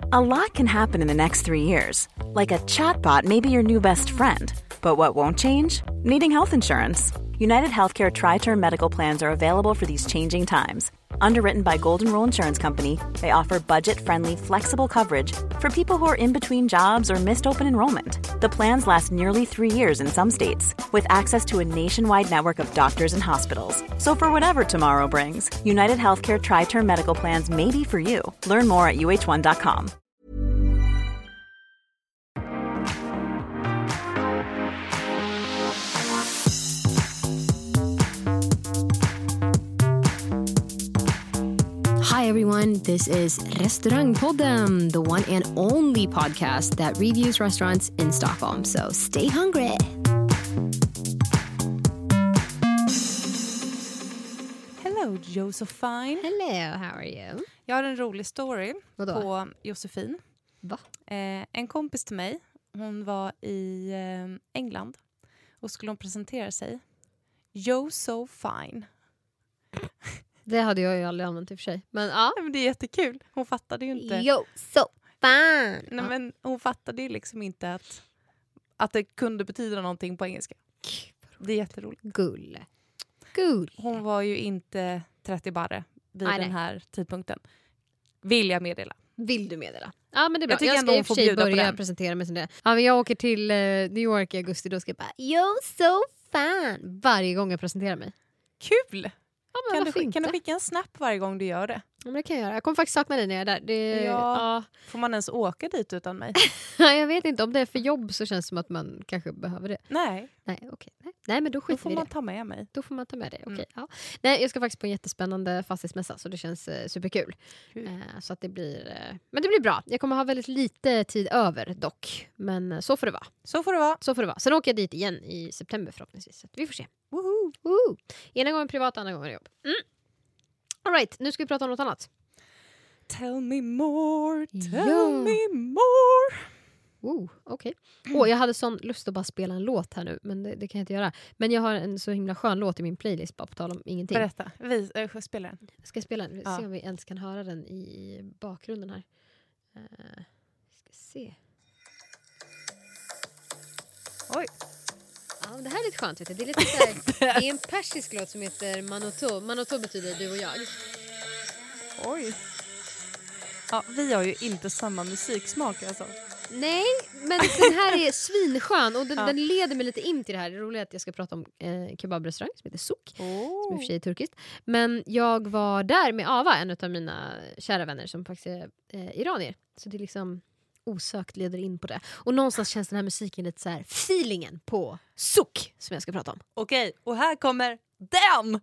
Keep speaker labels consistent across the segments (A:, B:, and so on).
A: A lot can happen in the next 3 years. Like a chatbot may be your new best friend. But what won't change? Needing health insurance. United Healthcare Tri-Term Medical Plans are available for these changing times. Underwritten by Golden Rule Insurance Company, they offer budget-friendly, flexible coverage for people who are in between jobs or missed open enrollment. The plans last nearly 3 years in some states, with access to a nationwide network of doctors and hospitals. So for whatever tomorrow brings, United Healthcare Tri-Term Medical Plans may be for you. Learn more at uh1.com.
B: Hi everyone, this is Restaurangpodden, the one and only podcast that reviews restaurants in Stockholm. So stay hungry!
C: Hello Josephine.
B: Hello, how are you?
C: Jag har en rolig story.
B: Vadå?
C: På Josefin.
B: Va?
C: En kompis till mig, hon var i England och skulle hon presentera sig. You're so fine.
B: Det hade jag ju aldrig använt i och för sig. Men ja.
C: Men det är jättekul. Hon fattade ju inte.
B: Yo, so fine.
C: Nej, men hon fattade ju liksom inte att det kunde betyda någonting på engelska. Det är jätteroligt.
B: Gull.
C: Hon var ju inte 30 barre vid den här tidpunkten. Vill jag meddela.
B: Vill du meddela? Ja, men det är bra.
C: Jag ska i och för sig
B: börja presentera mig som det. Ja, men jag åker till New York i augusti. Då ska jag bara, you're so fine. Varje gång jag presenterar mig.
C: Kul!
B: Ja,
C: kan du skicka en snap varje gång du gör det?
B: Ja, men det kan jag göra. Jag kommer faktiskt sakna dig när jag är där. Ja.
C: Får man ens åka dit utan mig?
B: Jag vet inte, om det är för jobb så känns det som att man kanske behöver det.
C: Nej,
B: okej. Nej, men då skiter vi i det.
C: Då får man ta med mig.
B: Då får man ta med det, okej. Ja. Nej, jag ska faktiskt på en jättespännande fastighetsmässa, så det känns superkul. Så att det blir... men det blir bra. Jag kommer ha väldigt lite tid över dock. Men så får det vara. Så får det vara. Sen åker jag dit igen i september förhoppningsvis. Så vi får se. Woho! Ena gången privat, andra gången jobb. All right, nu ska vi prata om något annat.
C: Tell me more, tell me more.
B: Okej. Jag hade sån lust att bara spela en låt här nu, men det kan jag inte göra. Men jag har en så himla skön låt i min playlist, bara på tal om ingenting.
C: Berätta, vi spelar den.
B: Ska jag spela den? Se om vi ens kan höra den i bakgrunden här. Ska se.
C: Oj.
B: Ja, det här är lite skönt, vet du. Det är lite så här, det är en persisk låt som heter Manoto. Manoto betyder du och jag.
C: Oj. Ja, vi har ju inte samma musiksmak alltså.
B: Nej, men den här är svinskön och den leder mig lite in till det här. Det är roligt att jag ska prata om kebabrestaurang som heter Suk, som i och för sig är turkiskt. Men jag var där med Ava, en av mina kära vänner som faktiskt är iranier. Så det är liksom osökt leder in på det. Och någonstans känns den här musiken lite så här feelingen på Suk som jag ska prata om.
C: Okej, och här kommer den!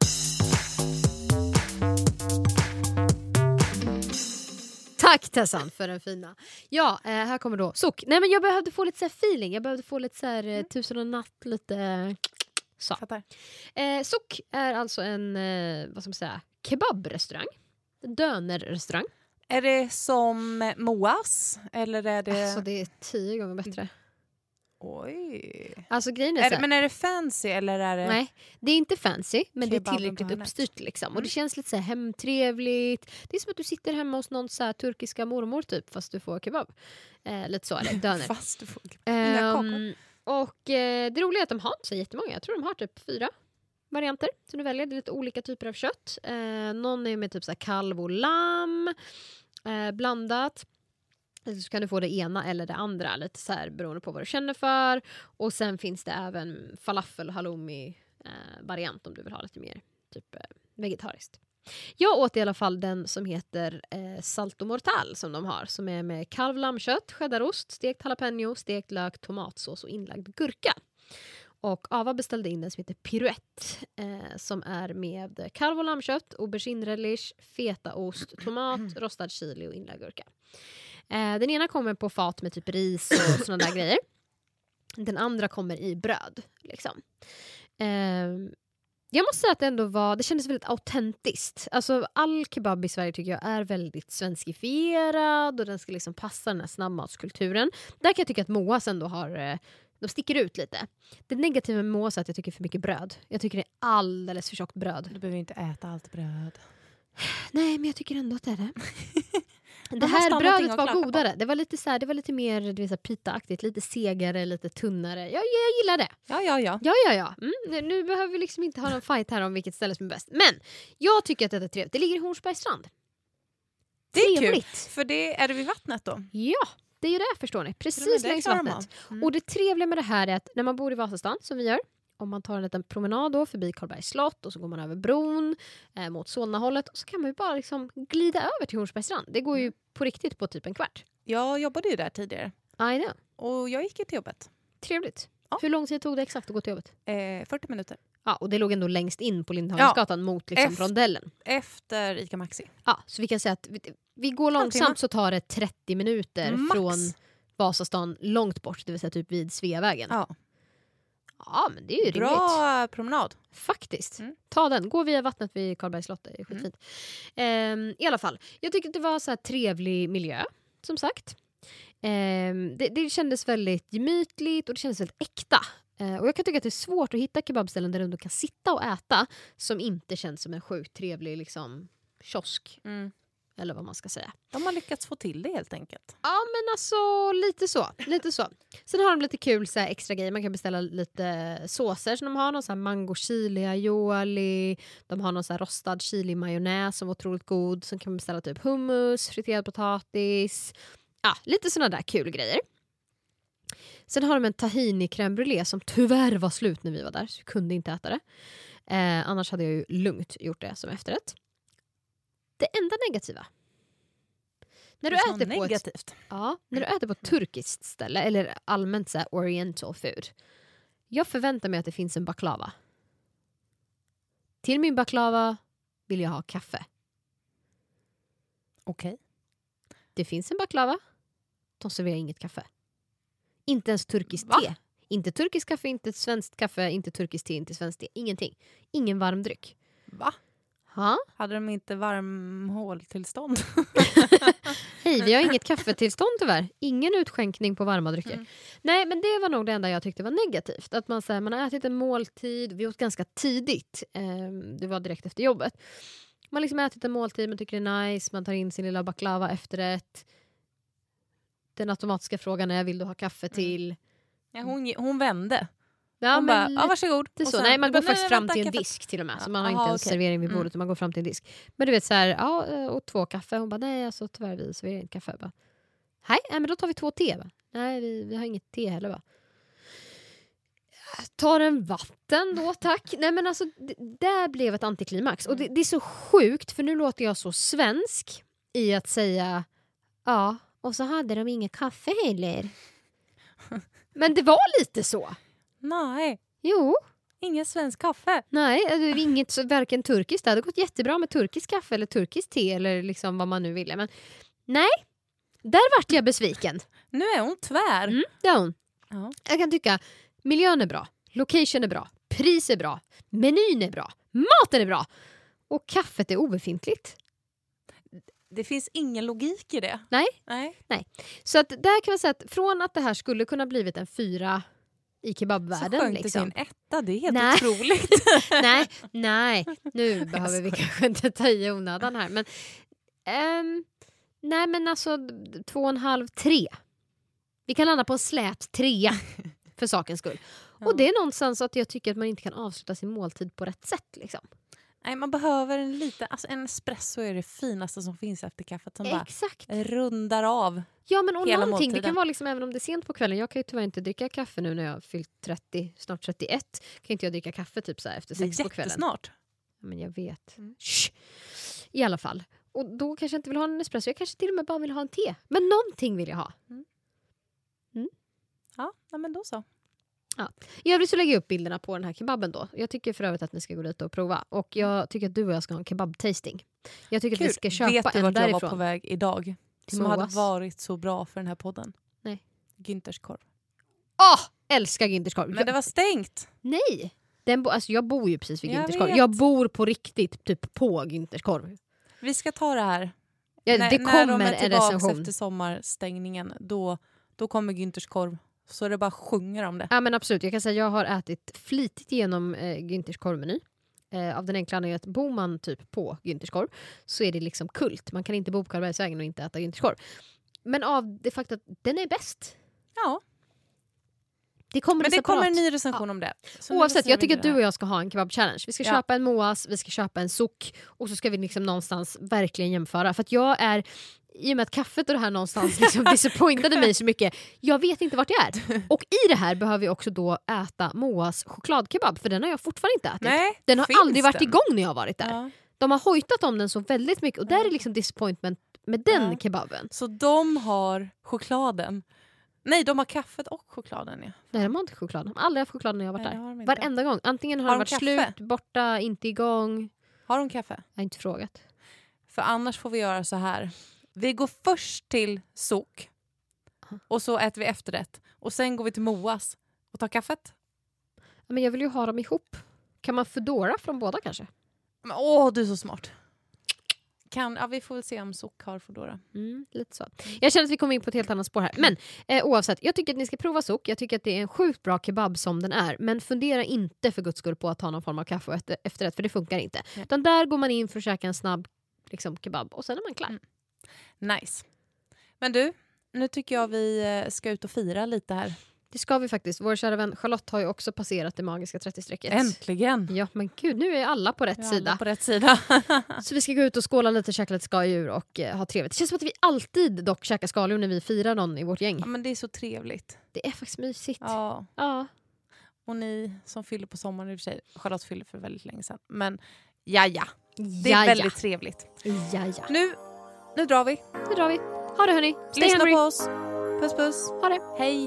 B: Tack Tessan för den fina. Ja, här kommer då Suk. Nej, men jag behövde få lite så här feeling. Jag behövde få lite så här tusen och natt, lite så. Suk är alltså en vad ska man säga, kebabrestaurang. Dönerrestaurang.
C: Är det som Moas? Eller är det...
B: Alltså det är 10 gånger bättre.
C: Oj.
B: Alltså grejen är så här,
C: men är det fancy eller är det...
B: Nej, det är inte fancy, men det är
C: Kebab
B: tillräckligt
C: och
B: uppstyrt liksom. Och det känns lite så här hemtrevligt. Det är som att du sitter hemma hos någon så här turkiska mormor typ, fast du får kebab. Lite så, eller döner.
C: Fast du får kebab.
B: Och det roliga är att de har inte så jättemånga. Jag tror de har typ 4 varianter som du väljer. Det är lite olika typer av kött. Någon är med typ så här kalv och lamm blandat. Så kan du få det ena eller det andra, lite så här beroende på vad du känner för. Och sen finns det även falafel halloumi variant om du vill ha lite mer typ vegetariskt. Jag åt i alla fall den som heter salto mortal som de har, som är med kalv, lammkött, cheddarost, stekt jalapeno, stekt lök, tomatsås och inlagd gurka. Och Ava beställde in den som heter pirouette som är med kalv och lammkött, aubergine-relish, fetaost, tomat, rostad chili och inlagd gurka. Den ena kommer på fat med typ ris och sådana där grejer. Den andra kommer i bröd. Liksom. Jag måste säga att det kändes väldigt autentiskt. Alltså, all kebab i Sverige tycker jag är väldigt svenskifierad och den ska liksom passa den här snabbmatskulturen. Där kan jag tycka att Moas ändå har... De sticker ut lite. Det negativa med Moas är att jag tycker för mycket bröd. Jag tycker det är alldeles för tjockt bröd.
C: Du behöver inte äta allt bröd.
B: Nej, men jag tycker ändå att det är det. Det här brödet var godare. Det var lite så här, det var lite mer pitaaktigt, lite segare, lite tunnare. Jag gillar det.
C: Ja.
B: Nu behöver vi liksom inte ha någon fight här om vilket ställe som är bäst. Men jag tycker att det är trevligt. Det ligger i Hornsbergs strand.
C: Det är
B: trevligt.
C: Kul. För är det vid vattnet då?
B: Ja, det är ju det, förstår ni. Precis längs vattnet. Och det trevliga med det här är att när man bor i Vasastan, som vi gör, om man tar en liten promenad då förbi Karlbergs slott och så går man över bron mot Solnahållet och så kan man ju bara liksom glida över till Hornsbergs strand. Det går ju på riktigt på typ en kvart.
C: Jag jobbade ju där tidigare.
B: I know.
C: Och jag gick ju till jobbet.
B: Trevligt.
C: Ja.
B: Hur lång tid tog det exakt att gå till jobbet?
C: 40 minuter.
B: Ja, och det låg ändå längst in på Lindhamnsgatan mot liksom rondellen.
C: Efter Ica Maxi.
B: Ja, så vi kan säga att vi går långsamt så tar det 30 minuter
C: Max.
B: från Vasastan långt bort, det vill säga typ vid Sveavägen. Ja, men det är ju rimligt.
C: Bra promenad.
B: Faktiskt. Ta den. Gå via vattnet vid Karlbergs slott. Det är skitfint. I alla fall. Jag tycker att det var så här trevlig miljö, som sagt. Det kändes väldigt gemytligt och det kändes väldigt äkta. Och jag kan tycka att det är svårt att hitta kebabställen där du ändå kan sitta och äta som inte känns som en sjukt trevlig liksom, kiosk. Eller vad man ska säga.
C: De har lyckats få till det helt enkelt.
B: Ja, men alltså lite så. Sen har de lite kul så här, extra grejer. Man kan beställa lite såser som de har. Någon så här mango chili aioli. De har någon så här rostad chili majonnäs som var otroligt god. Sen kan man beställa typ hummus, friterad potatis. Ja, lite såna där kul grejer. Sen har de en tahini crème brûlée som tyvärr var slut när vi var där. Så vi kunde inte äta det. Annars hade jag ju lugnt gjort det som efterrätt. Det enda negativa. När du äter
C: negativt.
B: när du äter på ett turkiskt ställe eller allmänt så här oriental food. Jag förväntar mig att det finns en baklava. Till min baklava vill jag ha kaffe.
C: Okej.
B: Det finns en baklava. De serverar inget kaffe. Inte ens turkiskt te. Inte turkiskt kaffe, inte svenskt kaffe, inte turkiskt te, inte svenskt te. Ingenting. Ingen varm dryck.
C: Va?
B: Ha?
C: Hade de inte varmhåltillstånd?
B: Hej, vi har inget kaffetillstånd tyvärr. Ingen utskänkning på varma drycker. Nej, men det var nog det enda jag tyckte var negativt. Att man har ätit en måltid. Vi åt ganska tidigt. Det var direkt efter jobbet. Man liksom ätit en måltid, man tycker det är nice. Man tar in sin lilla baklava efterrätt. Den automatiska frågan är, vill du ha kaffe till?
C: Ja, hon vände.
B: Ja,
C: hon bara, varsågod.
B: Och sen, nej, man går faktiskt fram till en disk till och med. Så man har inte ens servering vid bordet, utan man går fram till en disk. Men du vet så här, och 2 kaffe. Hon bara, nej alltså tyvärr vi serverar inte kaffe. Bara, nej, men då tar vi 2 te. Bara, nej, vi har inget te heller. Bara. Tar en vatten då, tack. Nej men alltså, det blev ett antiklimax. Och det är så sjukt, för nu låter jag så svensk i att säga, ja, och så hade de inget kaffe heller. Men det var lite så.
C: Nej.
B: Jo.
C: Ingen svensk kaffe.
B: Nej, inget varken turkiskt. Det hade gått jättebra med turkisk kaffe eller turkiskt te eller liksom vad man nu ville. Men nej, där vart jag besviken.
C: Nu är hon tvär.
B: Det är hon.
C: Ja.
B: Jag kan tycka miljön är bra, location är bra, pris är bra, menyn är bra, maten är bra och kaffet är obefintligt.
C: Det finns ingen logik i det.
B: Nej. Så att där kan man säga att från att det här skulle kunna blivit en 4 i kebabvärlden.
C: Så sjönk
B: liksom.
C: det till en 1. Det är helt otroligt.
B: nej. Nu behöver vi kanske inte ta i onödan här. Men, nej men alltså 2,5-3. Vi kan landa på en slät 3 för sakens skull. Ja. Och det är någonstans att jag tycker att man inte kan avsluta sin måltid på rätt sätt. Liksom.
C: Nej, man behöver en espresso är det finaste som finns efter kaffet som
B: exakt.
C: Bara rundar av.
B: Ja, men och
C: hela
B: någonting,
C: måltiden.
B: det kan vara liksom, även om det är sent på kvällen. Jag kan ju tyvärr inte dricka kaffe nu när jag har fyllt 30, snart 31. Kan inte jag dricka kaffe typ så här efter 6 på kvällen.
C: Jättesnart.
B: Men jag vet. I alla fall. Och då kanske jag inte vill ha en espresso. Jag kanske till och med bara vill ha en te. Men någonting vill jag ha.
C: Ja, men då så.
B: Ja. I övrigt så lägger jag upp bilderna på den här kebaben då. Jag tycker för övrigt att ni ska gå dit och prova. Och jag tycker att du och jag ska ha en kebab-tasting. Jag tycker att vi ska köpa en därifrån.
C: Vet du vart jag var på väg idag?
B: Till
C: som
B: Moas.
C: hade varit så bra för den här podden?
B: Nej.
C: Günthers korv.
B: Älskar Günthers korv.
C: Men det var stängt.
B: Nej. Alltså jag bor ju precis vid
C: Jag
B: Günthers korv.
C: vet.
B: Jag bor på riktigt typ på Günthers korv.
C: Vi ska ta det här.
B: Ja,
C: när
B: det kommer
C: de är
B: en
C: tillbaka
B: recension.
C: efter sommarstängningen, då kommer Günthers korv. Så det bara sjunger om det.
B: Ja men absolut, jag kan säga att jag har ätit flitigt genom Günthers korvmeny. Av den enkla anledningen att bor man typ på Güntherskorv så är det liksom kult. Man kan inte bo på Karlbergsvägen och inte äta Güntherskorv. Men av det faktum att den är bäst.
C: Ja.
B: Det kommer
C: en ny recension om det. Så
B: oavsett, jag tycker att du och jag ska ha en kebab-challenge. Vi ska köpa en Moas, vi ska köpa en sok och så ska vi liksom någonstans verkligen jämföra. För att jag är, i och med att kaffet och det här någonstans liksom disappointade mig så mycket, jag vet inte vart jag är. Och i det här behöver vi också då äta Moas chokladkebab, för den har jag fortfarande inte ätit.
C: Nej,
B: den har aldrig varit igång när jag har varit där.
C: Ja.
B: De har hojtat om den så väldigt mycket och där är liksom disappointment med den kebaben.
C: Så de har chokladen. Nej, de har kaffet och chokladen. Ja.
B: Nej, de har inte choklad. De har aldrig haft choklad när jag har varit
C: Nej,
B: där. Varenda gång. Antingen har det varit
C: kaffe?
B: slut, borta, inte igång.
C: Har de kaffe?
B: Jag har inte frågat.
C: För annars får vi göra så här. Vi går först till sok. Och så äter vi efterrätt. Och sen går vi till Moas och tar kaffet.
B: Men jag vill ju ha dem ihop. Kan man Foodora från båda kanske?
C: Men, du är så smart. Vi får väl se om sok har Foodora.
B: Lite så. Jag känner att vi kommer in på ett helt annat spår här. Men oavsett, jag tycker att ni ska prova sok. Jag tycker att det är en sjukt bra kebab som den är. Men fundera inte för guds skull på att ta någon form av kaffe och efterrätt, för det funkar inte. Utan där går man in för att käka en snabb liksom, kebab och sen är man klar.
C: Nice. Men du, nu tycker jag vi ska ut och fira lite här.
B: Det ska vi faktiskt. Vår kära vän Charlotte har ju också passerat det magiska 30-strecket.
C: Äntligen!
B: Ja, men gud, nu är alla på rätt sida.
C: Alla på rätt sida.
B: Så vi ska gå ut och skåla lite, käka lite skaldjur och ha trevligt. Det känns som att vi alltid dock käkar skaldjur när vi firar någon i vårt gäng.
C: Ja, men det är så trevligt.
B: Det är faktiskt mysigt.
C: Ja. Och ni som fyller på sommaren, i och för sig. Charlotte fyller för väldigt länge sedan. Men ja. Det är väldigt trevligt.
B: Ja.
C: Nu drar vi.
B: Ha det hörni. Stay
C: Lyssna
B: hungry.
C: på oss. Puss.
B: Ha det.
C: Hej.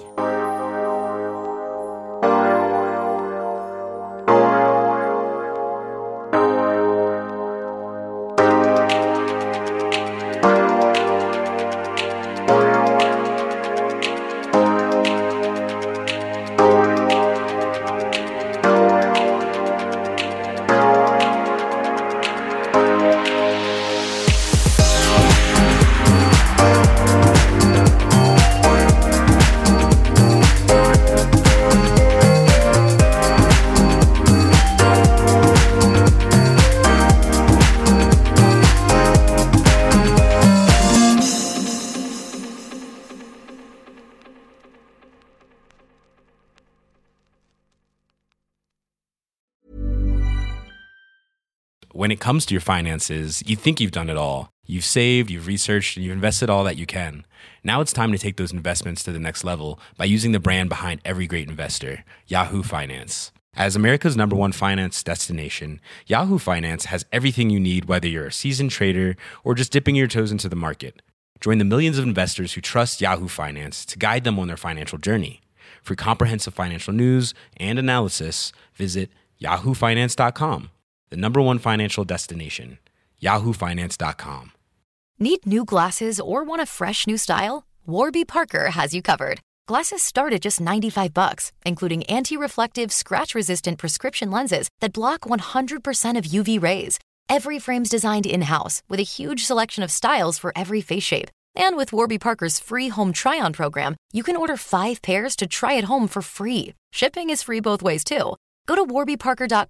D: When it comes to your finances, you think you've done it all. You've saved, you've researched, and you've invested all that you can. Now it's time to take those investments to the next level by using the brand behind every great investor, Yahoo Finance. As America's #1 finance destination, Yahoo Finance has everything you need, whether you're a seasoned trader or just dipping your toes into the market. Join the millions of investors who trust Yahoo Finance to guide them on their financial journey. For comprehensive financial news and analysis, visit yahoofinance.com. The #1 financial destination, yahoofinance.com.
E: Need new glasses or want a fresh new style? Warby Parker has you covered. Glasses start at just $95, including anti-reflective, scratch-resistant prescription lenses that block 100% of UV rays. Every frame's designed in-house with a huge selection of styles for every face shape. And with Warby Parker's free home try-on program, you can order 5 pairs to try at home for free. Shipping is free both ways, too. Go to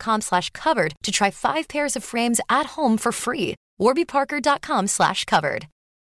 E: warbyparker.com/covered to try 5 pairs of frames at home for free. warbyparker.com/covered.